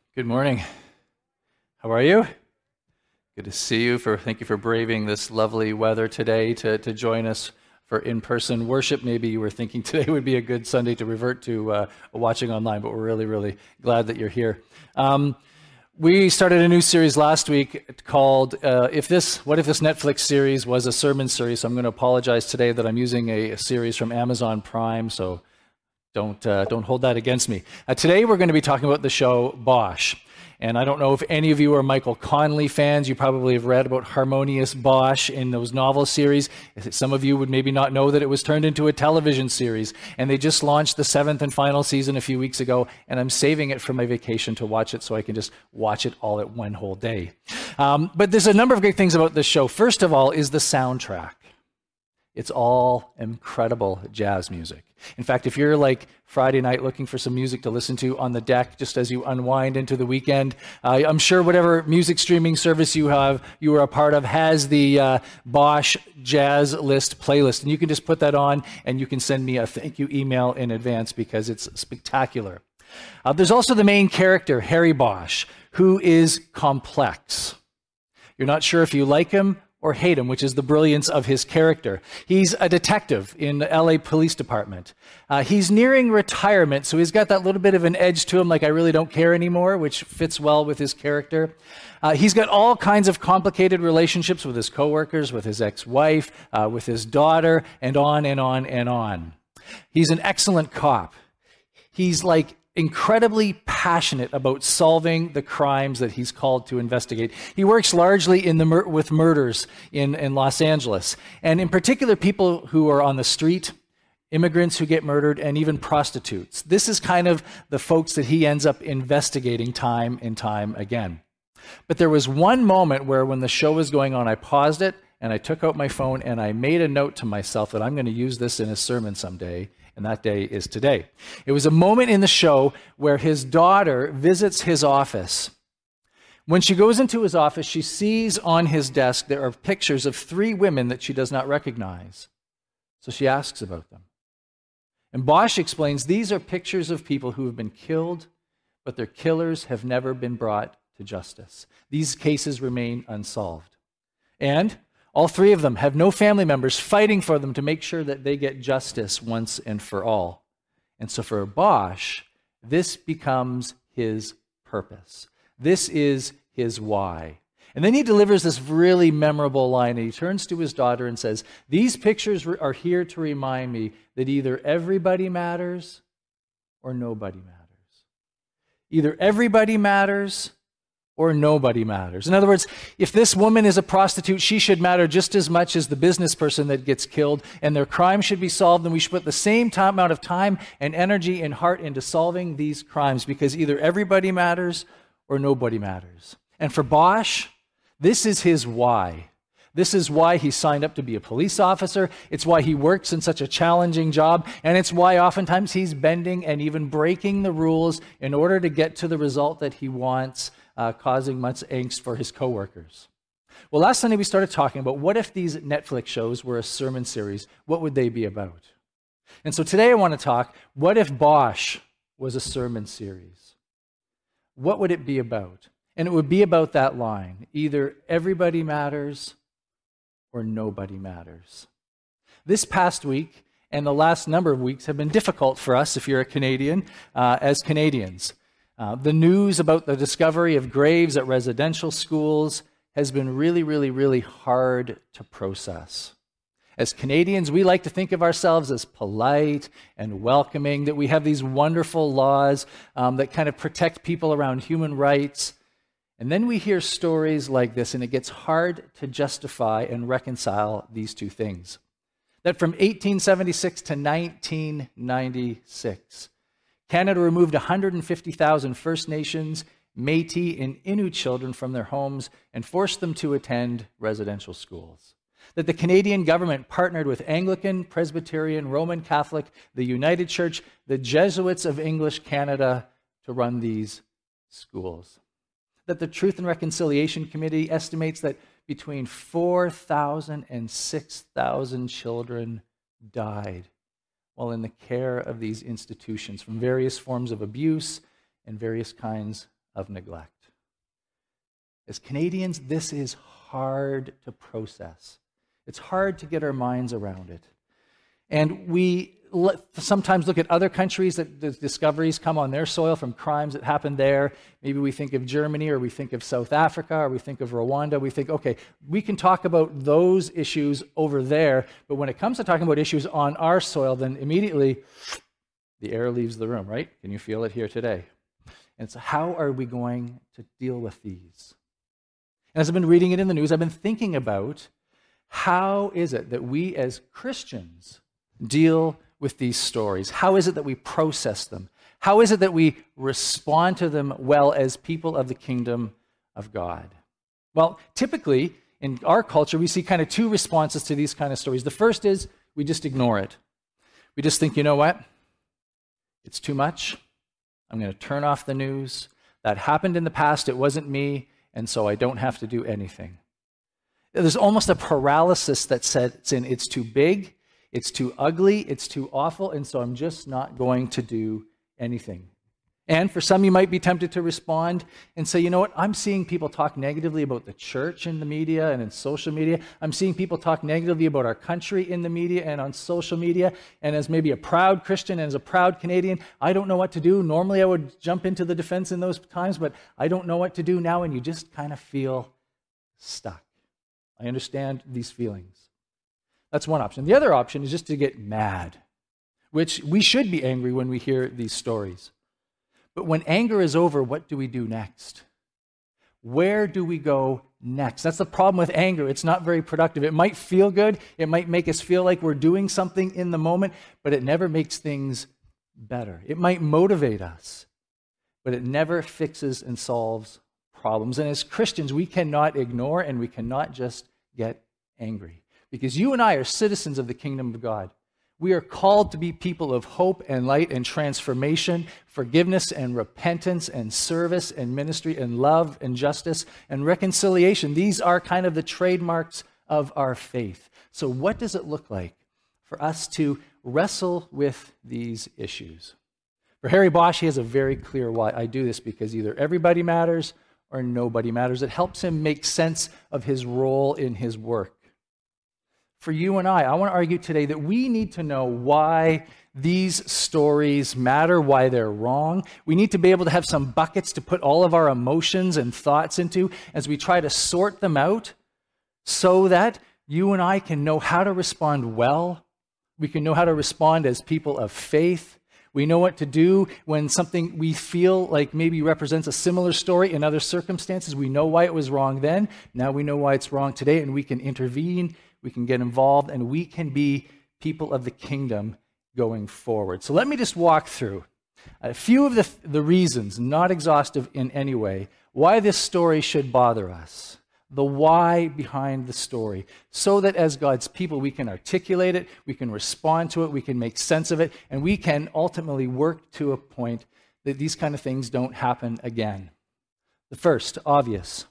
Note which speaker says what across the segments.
Speaker 1: Good morning. How are you? Good to see you. Thank you for braving this lovely weather today to join us for in-person worship. Maybe you were thinking today would be a good Sunday to revert to watching online, but we're really, really glad that you're here. We started a new series last week called What If This Netflix series was a sermon series. So I'm going to apologize today that I'm using a series from Amazon Prime, so don't hold that against me. Today we're going to be talking about the show Bosch. And I don't know if any of you are Michael Connelly fans. You probably have read about Harmonious Bosch in those novel series. Some of you would maybe not know that it was turned into a television series. And they just launched the 7th and final season a few weeks ago. And I'm saving it for my vacation to watch it so I can just watch it all at one whole day. But there's a number of great things about this show. First of all is the soundtrack. It's all incredible jazz music. In fact, if you're like Friday night looking for some music to listen to on the deck just as you unwind into the weekend, I'm sure whatever music streaming service you are a part of has the Bosch Jazz List playlist. And you can just put that on and you can send me a thank you email in advance because it's spectacular. There's also the main character, Harry Bosch, who is complex. You're not sure if you like him or hate him, which is the brilliance of his character. He's a detective in the LA Police Department. He's nearing retirement, so he's got that little bit of an edge to him, like I really don't care anymore, which fits well with his character. He's got all kinds of complicated relationships with his coworkers, with his ex-wife, with his daughter, and on and on and on. He's an excellent cop. He's like incredibly passionate about solving the crimes that he's called to investigate. He works largely with murders in Los Angeles, and in particular people who are on the street, immigrants who get murdered, and even prostitutes. This is kind of the folks that he ends up investigating time and time again. But there was one moment where when the show was going on, I paused it, and I took out my phone, and I made a note to myself that I'm going to use this in a sermon someday. And that day is today. It was a moment in the show where his daughter visits his office. When she goes into his office, she sees on his desk there are pictures of 3 women that she does not recognize. So she asks about them. And Bosch explains these are pictures of people who have been killed, but their killers have never been brought to justice. These cases remain unsolved. And all 3 of them have no family members fighting for them to make sure that they get justice once and for all. And so for Bosch, this becomes his purpose. This is his why. And then he delivers this really memorable line, and he turns to his daughter and says, "These pictures are here to remind me that either everybody matters or nobody matters. Either everybody matters or nobody matters." In other words, if this woman is a prostitute, she should matter just as much as the business person that gets killed, and their crime should be solved, and we should put the same amount of time and energy and heart into solving these crimes, because either everybody matters or nobody matters. And for Bosch, this is his why. This is why he signed up to be a police officer. It's why he works in such a challenging job, and it's why oftentimes he's bending and even breaking the rules in order to get to the result that he wants, causing much angst for his coworkers. Well, last Sunday we started talking about what if these Netflix shows were a sermon series? What would they be about? And so today I want to talk, what if Bosch was a sermon series? What would it be about? And it would be about that line, either everybody matters or nobody matters. This past week and the last number of weeks have been difficult for us, if you're a Canadian, as Canadians. The news about the discovery of graves at residential schools has been really, really, really hard to process. As Canadians, we like to think of ourselves as polite and welcoming, that we have these wonderful laws that kind of protect people around human rights. And then we hear stories like this, and it gets hard to justify and reconcile these two things. That from 1876 to 1996, Canada removed 150,000 First Nations, Métis, and Innu children from their homes and forced them to attend residential schools. That the Canadian government partnered with Anglican, Presbyterian, Roman Catholic, the United Church, the Jesuits of English Canada to run these schools. That the Truth and Reconciliation Committee estimates that between 4,000 and 6,000 children died while in the care of these institutions from various forms of abuse and various kinds of neglect. As Canadians, this is hard to process. It's hard to get our minds around it. And we sometimes look at other countries that the discoveries come on their soil from crimes that happened there. Maybe we think of Germany, or we think of South Africa, or we think of Rwanda. We think, okay, we can talk about those issues over there, but when it comes to talking about issues on our soil, then immediately the air leaves the room, right? Can you feel it here today? And so how are we going to deal with these? And as I've been reading it in the news, I've been thinking about how is it that we as Christians deal with these stories? How is it that we process them? How is it that we respond to them well as people of the kingdom of God? Well, typically in our culture, we see kind of two responses to these kind of stories. The first is we just ignore it. We just think, you know what? It's too much. I'm going to turn off the news. That happened in the past. It wasn't me, and so I don't have to do anything. There's almost a paralysis that sets in. It's too big. It's too ugly, it's too awful, and so I'm just not going to do anything. And for some, you might be tempted to respond and say, you know what, I'm seeing people talk negatively about the church in the media and in social media. I'm seeing people talk negatively about our country in the media and on social media. And as maybe a proud Christian and as a proud Canadian, I don't know what to do. Normally I would jump into the defense in those times, but I don't know what to do now, and you just kind of feel stuck. I understand these feelings. That's one option. The other option is just to get mad, which we should be angry when we hear these stories. But when anger is over, what do we do next? Where do we go next? That's the problem with anger. It's not very productive. It might feel good. It might make us feel like we're doing something in the moment, but it never makes things better. It might motivate us, but it never fixes and solves problems. And as Christians, we cannot ignore and we cannot just get angry. Because you and I are citizens of the kingdom of God. We are called to be people of hope and light and transformation, forgiveness and repentance and service and ministry and love and justice and reconciliation. These are kind of the trademarks of our faith. So what does it look like for us to wrestle with these issues? For Harry Bosch, he has a very clear why. I do this because either everybody matters or nobody matters. It helps him make sense of his role in his work. For you and I want to argue today that we need to know why these stories matter, why they're wrong. We need to be able to have some buckets to put all of our emotions and thoughts into as we try to sort them out so that you and I can know how to respond well. We can know how to respond as people of faith. We know what to do when something we feel like maybe represents a similar story in other circumstances. We know why it was wrong then. Now we know why it's wrong today, and we can intervene. We can get involved, and we can be people of the kingdom going forward. So let me just walk through a few of the reasons, not exhaustive in any way, why this story should bother us, the why behind the story, so that as God's people, we can articulate it, we can respond to it, we can make sense of it, and we can ultimately work to a point that these kind of things don't happen again. The first, obvious,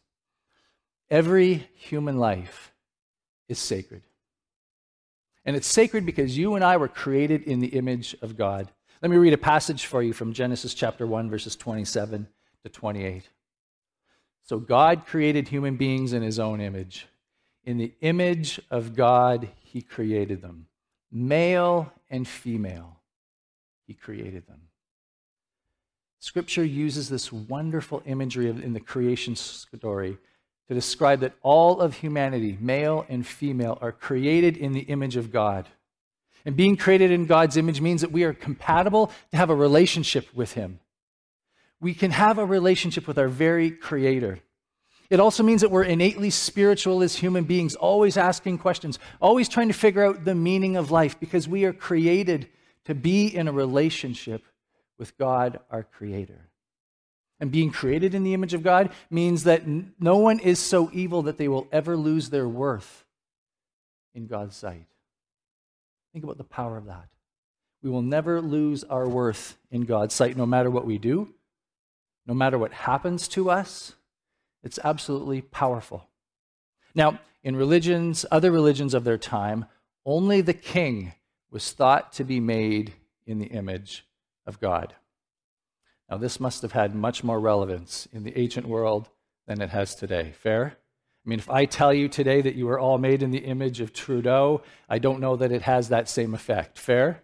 Speaker 1: every human life is sacred. And it's sacred because you and I were created in the image of God. Let me read a passage for you from Genesis chapter 1, verses 27 to 28. So God created human beings in his own image. In the image of God, he created them. Male and female, he created them. Scripture uses this wonderful imagery in the creation story to describe that all of humanity, male and female, are created in the image of God. And being created in God's image means that we are compatible to have a relationship with him. We can have a relationship with our very Creator. It also means that we're innately spiritual as human beings, always asking questions, always trying to figure out the meaning of life, because we are created to be in a relationship with God, our Creator. And being created in the image of God means that no one is so evil that they will ever lose their worth in God's sight. Think about the power of that. We will never lose our worth in God's sight, no matter what we do, no matter what happens to us. It's absolutely powerful. Now, in religions, other religions of their time, only the king was thought to be made in the image of God. Now, this must have had much more relevance in the ancient world than it has today. Fair? I mean, if I tell you today that you are all made in the image of Trudeau, I don't know that it has that same effect. Fair?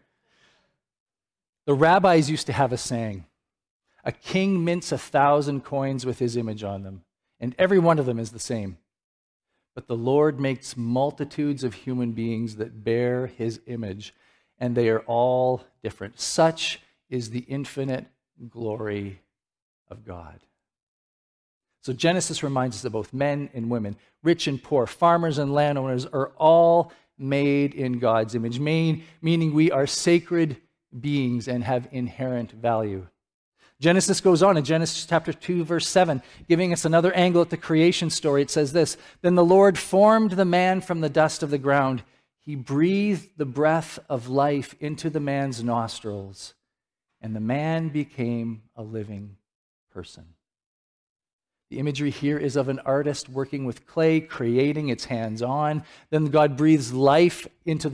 Speaker 1: The rabbis used to have a saying, a king mints 1,000 coins with his image on them, and every one of them is the same. But the Lord makes multitudes of human beings that bear his image, and they are all different. Such is the infinite glory of God. So Genesis reminds us that both men and women, rich and poor, farmers and landowners are all made in God's image, meaning we are sacred beings and have inherent value. Genesis goes on in Genesis chapter 2, verse 7, giving us another angle at the creation story. It says this, "Then the Lord formed the man from the dust of the ground. He breathed the breath of life into the man's nostrils, and the man became a living person." The imagery here is of an artist working with clay, creating its hands-on. Then God breathes life into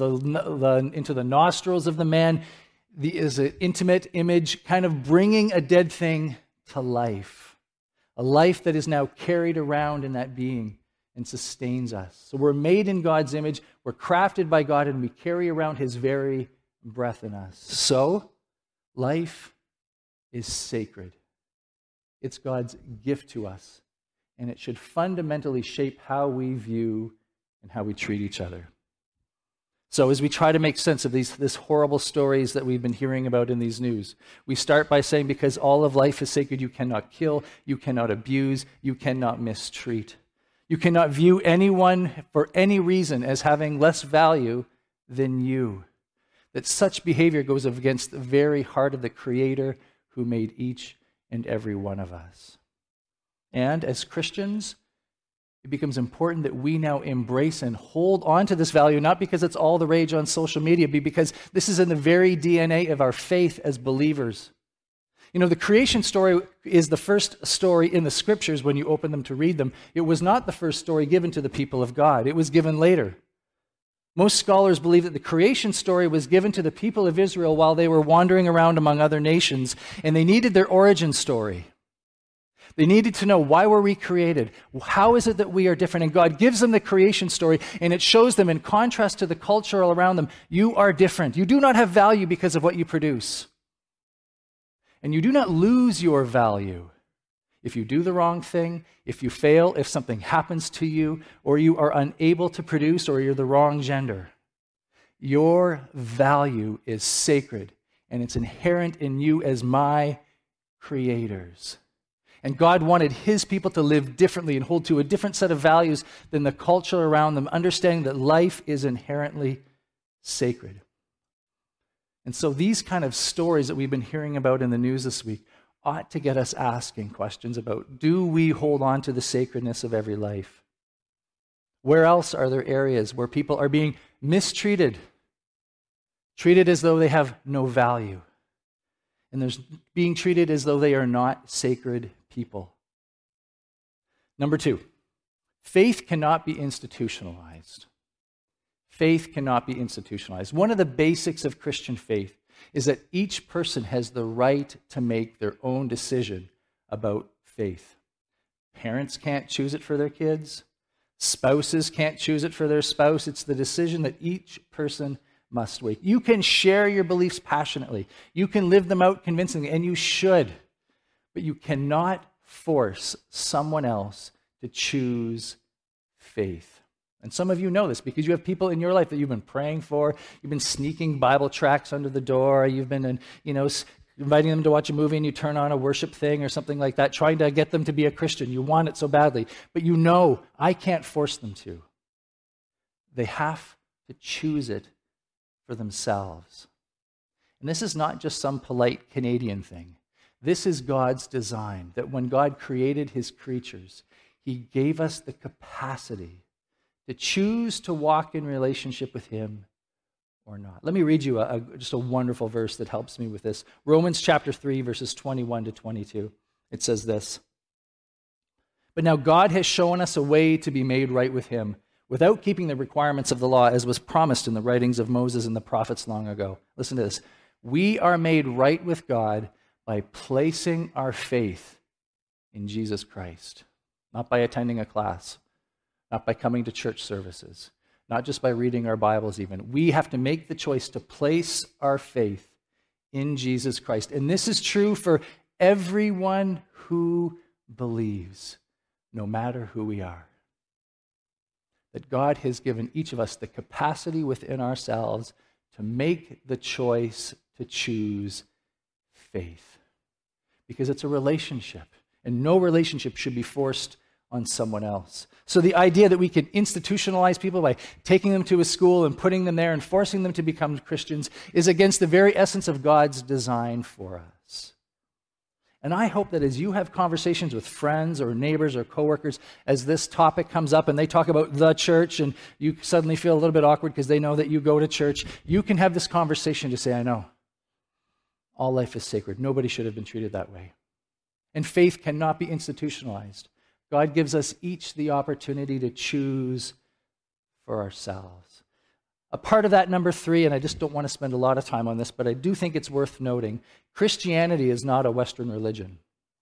Speaker 1: the nostrils of the man. Is an intimate image, kind of bringing a dead thing to life. A life that is now carried around in that being and sustains us. So we're made in God's image, we're crafted by God, and we carry around his very breath in us. So, life is sacred. It's God's gift to us, and it should fundamentally shape how we view and how we treat each other. So as we try to make sense of these horrible stories that we've been hearing about in these news, we start by saying because all of life is sacred, you cannot kill, you cannot abuse, you cannot mistreat. You cannot view anyone for any reason as having less value than you. That such behavior goes against the very heart of the Creator who made each and every one of us. And as Christians, it becomes important that we now embrace and hold on to this value, not because it's all the rage on social media, but because this is in the very DNA of our faith as believers. You know, the creation story is the first story in the scriptures when you open them to read them. It was not the first story given to the people of God. It was given later. Most scholars believe that the creation story was given to the people of Israel while they were wandering around among other nations, and they needed their origin story. They needed to know, why were we created? How is it that we are different? And God gives them the creation story, and it shows them, in contrast to the culture all around them, you are different. You do not have value because of what you produce. And you do not lose your value if you do the wrong thing, if you fail, if something happens to you, or you are unable to produce, or you're the wrong gender. Your value is sacred, and it's inherent in you as my creators. And God wanted his people to live differently and hold to a different set of values than the culture around them, understanding that life is inherently sacred. And so these kind of stories that we've been hearing about in the news this week ought to get us asking questions about, do we hold on to the sacredness of every life? Where else are there areas where people are being mistreated, treated as though they have no value? And there's being treated as though they are not sacred people. Number 2, faith cannot be institutionalized. Faith cannot be institutionalized. One of the basics of Christian faith is that each person has the right to make their own decision about faith. Parents can't choose it for their kids. Spouses can't choose it for their spouse. It's the decision that each person must make. You can share your beliefs passionately. You can live them out convincingly, and you should. But you cannot force someone else to choose faith. And some of you know this because you have people in your life that you've been praying for. You've been sneaking Bible tracts under the door. You've been, inviting them to watch a movie, and you turn on a worship thing or something like that, trying to get them to be a Christian. You want it so badly. But you know, I can't force them to. They have to choose it for themselves. And this is not just some polite Canadian thing. This is God's design, that when God created his creatures, he gave us the capacity to choose to walk in relationship with him or not. Let me read you just a wonderful verse that helps me with this. Romans chapter 3, verses 21 to 22. It says this, "But now God has shown us a way to be made right with him, without keeping the requirements of the law, as was promised in the writings of Moses and the prophets long ago." Listen to this. "We are made right with God by placing our faith in Jesus Christ, not by attending a class, not by coming to church services, not just by reading our Bibles even. We have to make the choice to place our faith in Jesus Christ. And this is true for everyone who believes, no matter who we are. That God has given each of us the capacity within ourselves to make the choice to choose faith. Because it's a relationship, and no relationship should be forced on someone else. So the idea that we can institutionalize people by taking them to a school and putting them there and forcing them to become Christians is against the very essence of God's design for us. And I hope that as you have conversations with friends or neighbors or coworkers, as this topic comes up and they talk about the church and you suddenly feel a little bit awkward because they know that you go to church, you can have this conversation to say, I know, all life is sacred. Nobody should have been treated that way. And faith cannot be institutionalized. God gives us each the opportunity to choose for ourselves. A part of that, number 3, and I just don't want to spend a lot of time on this, but I do think it's worth noting, Christianity is not a Western religion.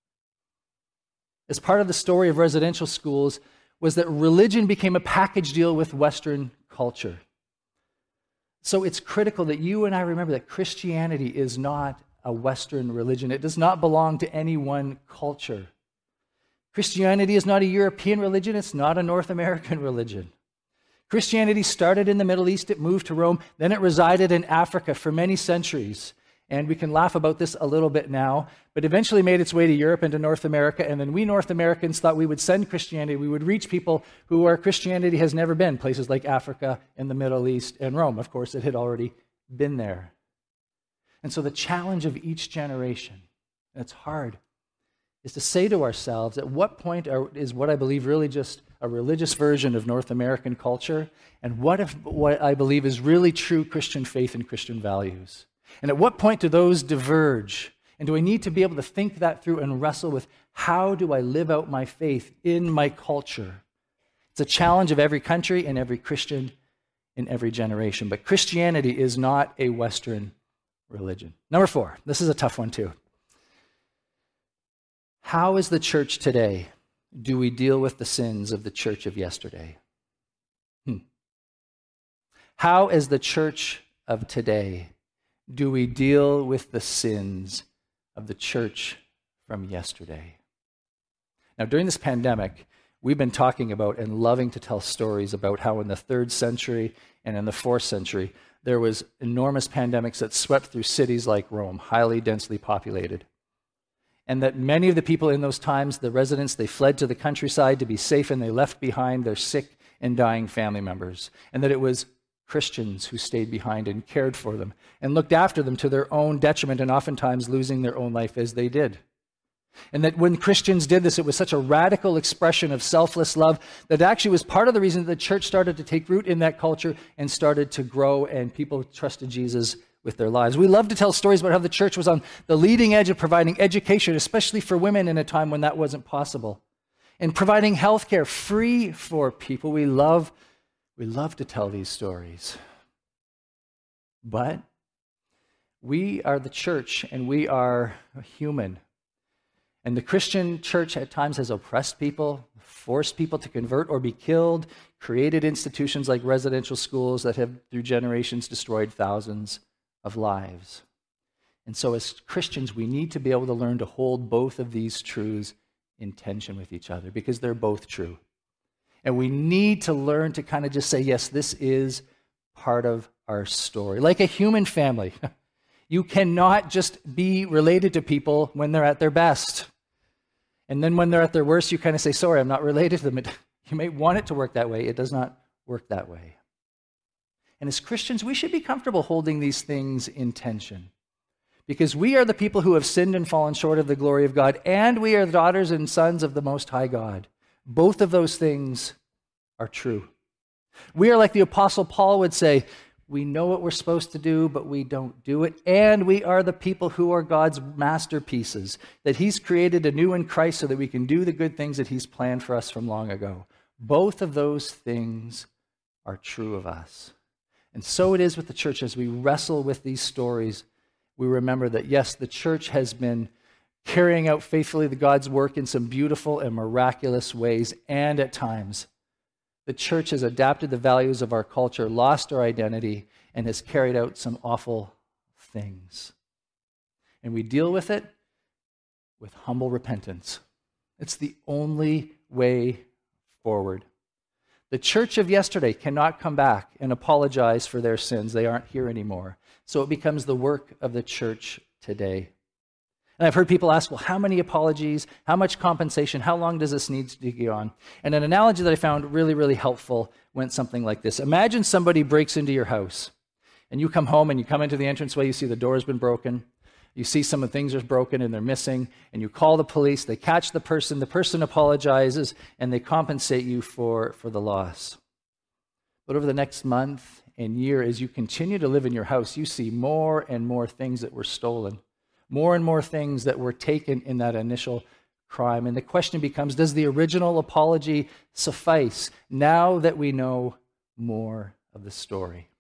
Speaker 1: As part of the story of residential schools was that religion became a package deal with Western culture. So it's critical that you and I remember that Christianity is not a Western religion. It does not belong to any one culture. Christianity is not a European religion. It's not a North American religion. Christianity started in the Middle East. It moved to Rome. Then it resided in Africa for many centuries. And we can laugh about this a little bit now, but eventually made its way to Europe and to North America. And then we North Americans thought we would send Christianity. We would reach people where Christianity has never been, places like Africa and the Middle East and Rome. Of course, it had already been there. And so the challenge of each generation, and it's hard, is to say to ourselves, at what point is what I believe really just a religious version of North American culture, and what I believe is really true Christian faith and Christian values? And at what point do those diverge? And do I need to be able to think that through and wrestle with how do I live out my faith in my culture? It's a challenge of every country and every Christian in every generation. But Christianity is not a Western religion. Number 4, this is a tough one too. How is the church today? Do we deal with the sins of the church of yesterday? How, as the church of today, do we deal with the sins of the church from yesterday? Now, during this pandemic, we've been talking about and loving to tell stories about how in the 3rd century and in the 4th century, there was enormous pandemics that swept through cities like Rome, highly densely populated. And that many of the people in those times, the residents, they fled to the countryside to be safe, and they left behind their sick and dying family members. And that it was Christians who stayed behind and cared for them and looked after them to their own detriment, and oftentimes losing their own life as they did. And that when Christians did this, it was such a radical expression of selfless love that actually was part of the reason that the church started to take root in that culture and started to grow, and people trusted Jesus with their lives. We love to tell stories about how the church was on the leading edge of providing education, especially for women in a time when that wasn't possible, and providing health care free for people. We love to tell these stories. But we are the church, and we are human. And the Christian church at times has oppressed people, forced people to convert or be killed, created institutions like residential schools that have, through generations, destroyed thousands of lives. And so as Christians, we need to be able to learn to hold both of these truths in tension with each other, because they're both true. And we need to learn to kind of just say, yes, this is part of our story. Like a human family, you cannot just be related to people when they're at their best. And then when they're at their worst, you kind of say, sorry, I'm not related to them. You may want it to work that way. It does not work that way. And as Christians, we should be comfortable holding these things in tension, because we are the people who have sinned and fallen short of the glory of God, and we are the daughters and sons of the Most High God. Both of those things are true. We are like the Apostle Paul would say, we know what we're supposed to do, but we don't do it. And we are the people who are God's masterpieces, that He's created anew in Christ so that we can do the good things that He's planned for us from long ago. Both of those things are true of us. And so it is with the church as we wrestle with these stories. we remember that, yes, the church has been carrying out faithfully the God's work in some beautiful and miraculous ways, and at times, the church has adapted the values of our culture, lost our identity, and has carried out some awful things. And we deal with it with humble repentance. It's the only way forward. The church of yesterday cannot come back and apologize for their sins. They aren't here anymore. So it becomes the work of the church today. And I've heard people ask, well, how many apologies? How much compensation? How long does this need to go on? And an analogy that I found really, really helpful went something like this. Imagine somebody breaks into your house, and you come home and you come into the entranceway, you see the door has been broken, you see some of the things are broken and they're missing, and you call the police, they catch the person apologizes, and they compensate you for the loss. But over the next month and year, as you continue to live in your house, you see more and more things that were stolen, more and more things that were taken in that initial crime. And the question becomes, does the original apology suffice now that we know more of the story?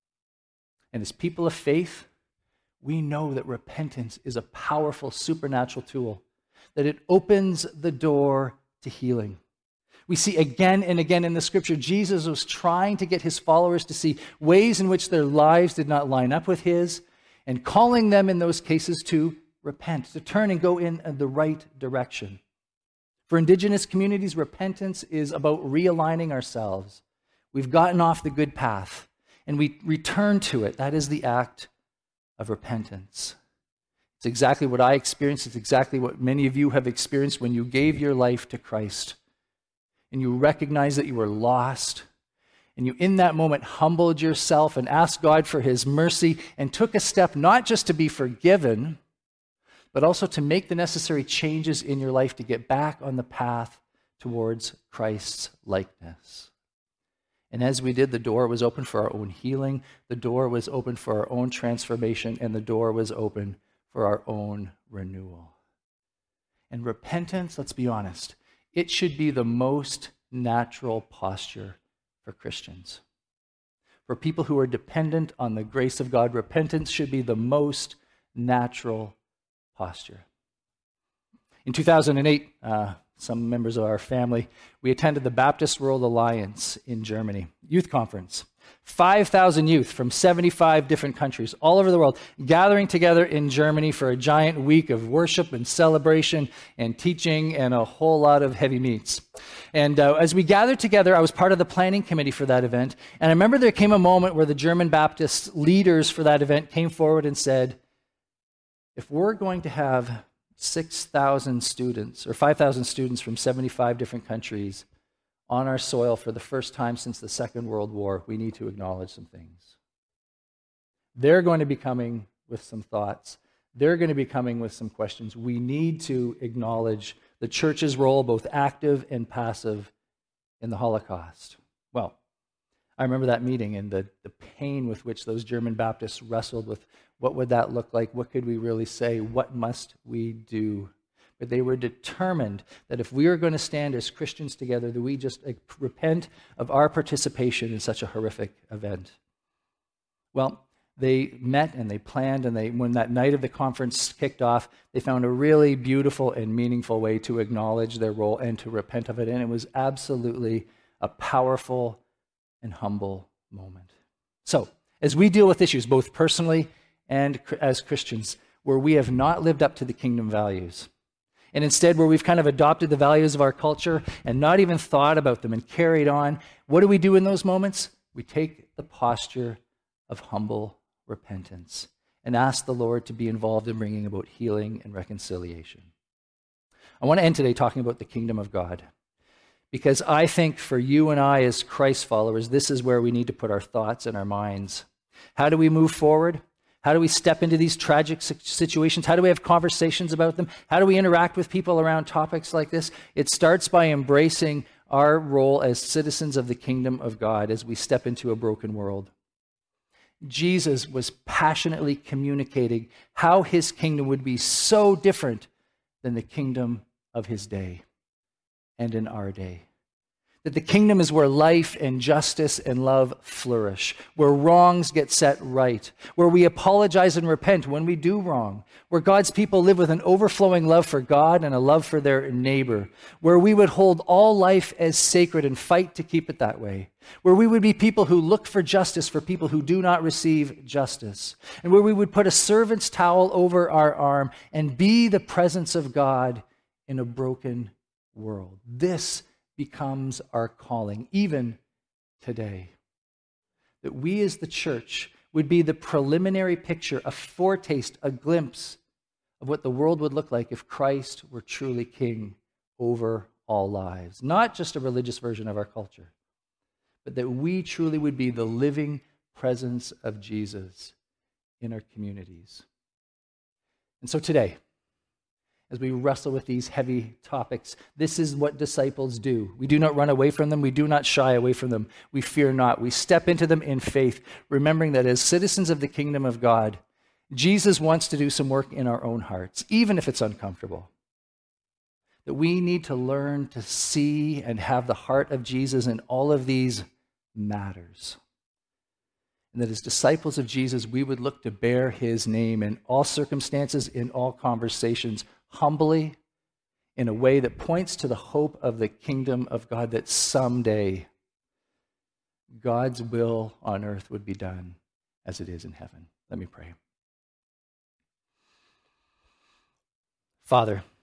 Speaker 1: And as people of faith, we know that repentance is a powerful supernatural tool, that it opens the door to healing. We see again and again in the scripture, Jesus was trying to get his followers to see ways in which their lives did not line up with his, and calling them in those cases to repent, to turn and go in the right direction. For indigenous communities, repentance is about realigning ourselves. We've gotten off the good path, and we return to it. That is the act of repentance. It's exactly what I experienced. It's exactly what many of you have experienced when you gave your life to Christ and you recognized that you were lost, and you in that moment humbled yourself and asked God for his mercy and took a step not just to be forgiven, but also to make the necessary changes in your life to get back on the path towards Christ's likeness. And as we did, the door was open for our own healing, the door was open for our own transformation, and the door was open for our own renewal. And repentance, let's be honest, it should be the most natural posture for Christians. For people who are dependent on the grace of God, repentance should be the most natural posture. In 2008, some members of our family, we attended the Baptist World Alliance in Germany, youth conference. 5,000 youth from 75 different countries all over the world gathering together in Germany for a giant week of worship and celebration and teaching and a whole lot of heavy meats. And as we gathered together, I was part of the planning committee for that event. And I remember there came a moment where the German Baptist leaders for that event came forward and said, if we're going to have 6,000 students or 5,000 students from 75 different countries on our soil for the first time since the Second World War, we need to acknowledge some things. They're going to be coming with some thoughts. They're going to be coming with some questions. We need to acknowledge the church's role, both active and passive, in the Holocaust. Well, I remember that meeting and the pain with which those German Baptists wrestled with what would that look like? What could we really say? What must we do? But they were determined that if we are going to stand as Christians together, that we just repent of our participation in such a horrific event. Well, they met and they planned, and when that night of the conference kicked off, they found a really beautiful and meaningful way to acknowledge their role and to repent of it. And it was absolutely a powerful and humble moment. So, as we deal with issues, both personally and as Christians, where we have not lived up to the kingdom values, and instead where we've kind of adopted the values of our culture and not even thought about them and carried on, what do we do in those moments? We take the posture of humble repentance and ask the Lord to be involved in bringing about healing and reconciliation. I want to end today talking about the kingdom of God, because I think for you and I as Christ followers, this is where we need to put our thoughts and our minds. How do we move forward? How do we step into these tragic situations? How do we have conversations about them? How do we interact with people around topics like this? It starts by embracing our role as citizens of the kingdom of God as we step into a broken world. Jesus was passionately communicating how his kingdom would be so different than the kingdom of his day and in our day. That the kingdom is where life and justice and love flourish, where wrongs get set right, where we apologize and repent when we do wrong, where God's people live with an overflowing love for God and a love for their neighbor, where we would hold all life as sacred and fight to keep it that way, where we would be people who look for justice for people who do not receive justice, and where we would put a servant's towel over our arm and be the presence of God in a broken world. This becomes our calling, even today. That we as the church would be the preliminary picture, a foretaste, a glimpse of what the world would look like if Christ were truly king over all lives. Not just a religious version of our culture, but that we truly would be the living presence of Jesus in our communities. And so today, as we wrestle with these heavy topics, this is what disciples do. We do not run away from them. We do not shy away from them. We fear not. We step into them in faith, remembering that as citizens of the kingdom of God, Jesus wants to do some work in our own hearts, even if it's uncomfortable. That we need to learn to see and have the heart of Jesus in all of these matters. And that as disciples of Jesus, we would look to bear his name in all circumstances, in all conversations, humbly, in a way that points to the hope of the kingdom of God, that someday God's will on earth would be done as it is in heaven. Let me pray. Father,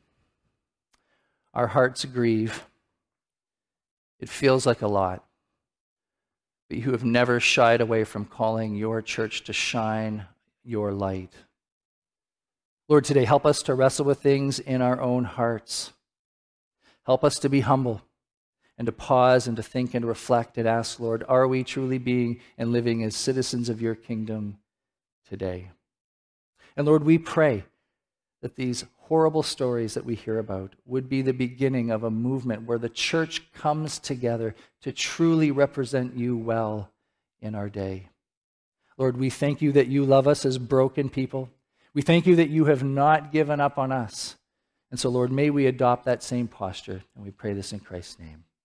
Speaker 1: our hearts grieve. It feels like a lot, but you have never shied away from calling your church to shine your light. Lord, today help us to wrestle with things in our own hearts. Help us to be humble and to pause and to think and reflect and ask, Lord, are we truly being and living as citizens of your kingdom today? And Lord, we pray that these horrible stories that we hear about would be the beginning of a movement where the church comes together to truly represent you well in our day. Lord, we thank you that you love us as broken people. We thank you that you have not given up on us. And so, Lord, may we adopt that same posture, and we pray this in Christ's name.